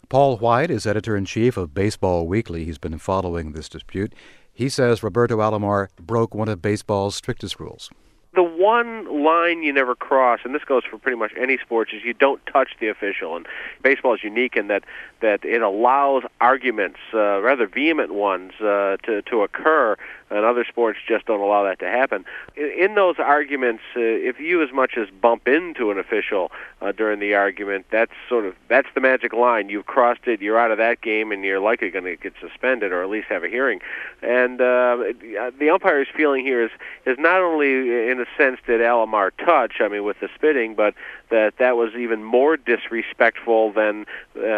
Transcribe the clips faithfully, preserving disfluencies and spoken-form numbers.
Paul White is editor-in-chief of Baseball Weekly. He's been following this dispute. He says Roberto Alomar broke one of baseball's strictest rules. The one line you never cross, and this goes for pretty much any sports, is you don't touch the official. And baseball is unique in that, that it allows arguments, uh, rather vehement ones, uh, to, to occur, and other sports just don't allow that to happen. In, in those arguments, uh, if you as much as bump into an official uh, during the argument, that's sort of that's the magic line. You've crossed it, you're out of that game, and you're likely going to get suspended or at least have a hearing. And uh, the umpire's feeling here is, is not only in a sense that Alomar touch, I mean, with the spitting, but that that was even more disrespectful than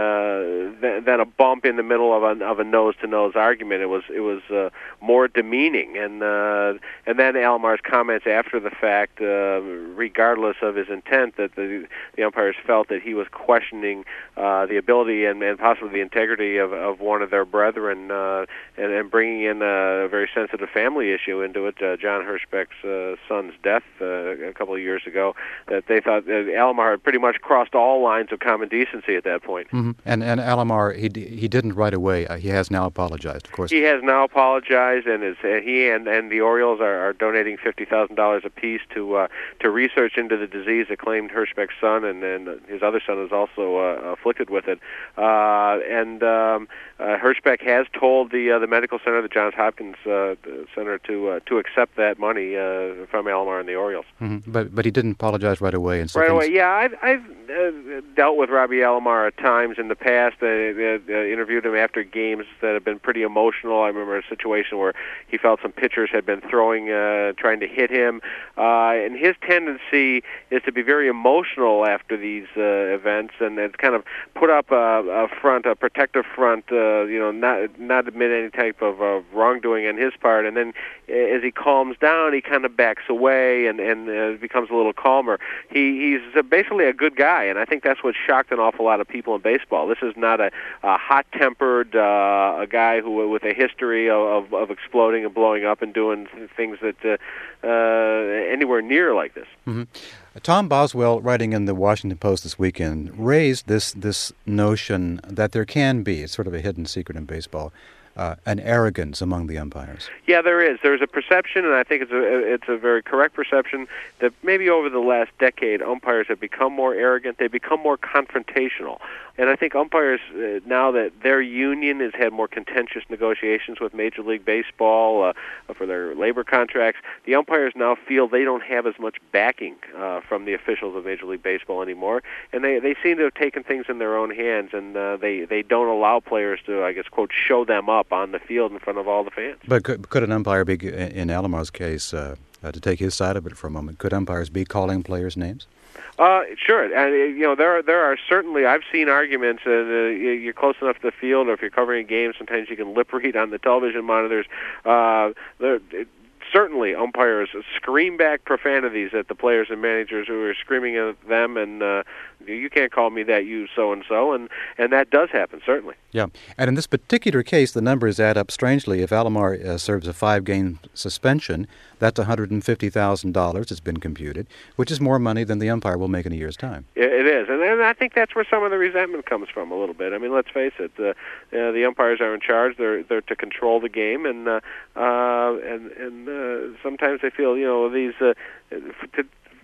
uh, than, than a bump in the middle of a of a nose to nose argument. It was it was uh, more demeaning, and uh, and then Alomar's comments after the fact, uh, regardless of his intent, that the the umpires felt that he was questioning uh, the ability and, and possibly the integrity of, of one of their brethren, uh, and, and bringing in a very sensitive family issue into it. Uh, John Hirschbeck's uh, son's death uh, a couple of years ago. That they thought that Alomar had pretty much crossed all lines of common decency at that point. Mm-hmm. And and Alomar, he he didn't right away. Uh, he has now apologized, of course. He has now apologized, and is uh, he and, and the Orioles are, are donating fifty thousand dollars apiece to uh, to research into the disease that claimed Hirschbeck's son, and, and his other son is also uh, afflicted with it. Uh, and um, uh, Hirschbeck has told the uh, the medical center, the Johns Hopkins uh, Center, to uh, to accept that money uh, from Alomar and the Orioles. Mm-hmm. But but he didn't apologize right away. And so right things... away, yeah. I've, I've uh, dealt with Robbie Alomar at times in the past. I uh, uh, interviewed him after games that have been pretty emotional. I remember a situation where he felt some pitchers had been throwing, uh, trying to hit him, uh, and his tendency is to be very emotional after these uh, events, and it's kind of put up a, a front, a protective front, uh, you know, not not admit any type of uh, wrongdoing on his part, and then as he calms down, he kind of backs away and and uh, becomes a little calmer. He he's basically a good guy, and I think that's what shocked an awful lot of people in baseball. This is not a, a hot-tempered uh, a guy who with a history of, of, of exploding and blowing up and doing things that uh, uh, anywhere near like this. Mm-hmm. Tom Boswell, writing in the Washington Post this weekend, raised this this notion that there can be, it's sort of a hidden secret in baseball, Uh, an arrogance among the umpires. Yeah, there is. There's a perception, and I think it's a it's a very correct perception, that maybe over the last decade, umpires have become more arrogant. They become more confrontational. And I think umpires, uh, now that their union has had more contentious negotiations with Major League Baseball uh, for their labor contracts, the umpires now feel they don't have as much backing uh, from the officials of Major League Baseball anymore. And they, they seem to have taken things in their own hands, and uh, they, they don't allow players to, I guess, quote, show them up on the field in front of all the fans. But could, could an umpire be, in Alomar's case, uh, uh, to take his side of it for a moment, could umpires be calling players' names? Uh, sure, and you know there are there are certainly I've seen arguments. Uh, you're close enough to the field, or if you're covering a game, sometimes you can lip read on the television monitors. Uh, there, certainly, umpires scream back profanities at the players and managers who are screaming at them, and uh, you can't call me that, you so and so, and and that does happen certainly. Yeah, and in this particular case, the numbers add up strangely. If Alomar uh, serves a five-game suspension, that's one hundred fifty thousand dollars. It's been computed, which is more money than the umpire will make in a year's time. It is, and, and I think that's where some of the resentment comes from a little bit. I mean, let's face it, uh, uh, the umpires are in charge. They're they're to control the game, and uh, uh, and and uh, sometimes they feel, you know, these uh, to,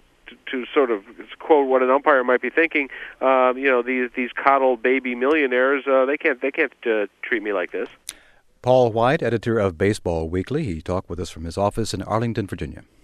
to sort of quote what an umpire might be thinking, uh, you know, these these coddled baby millionaires, uh, they can't they can't uh, treat me like this. Paul White, editor of Baseball Weekly, he talked with us from his office in Arlington, Virginia.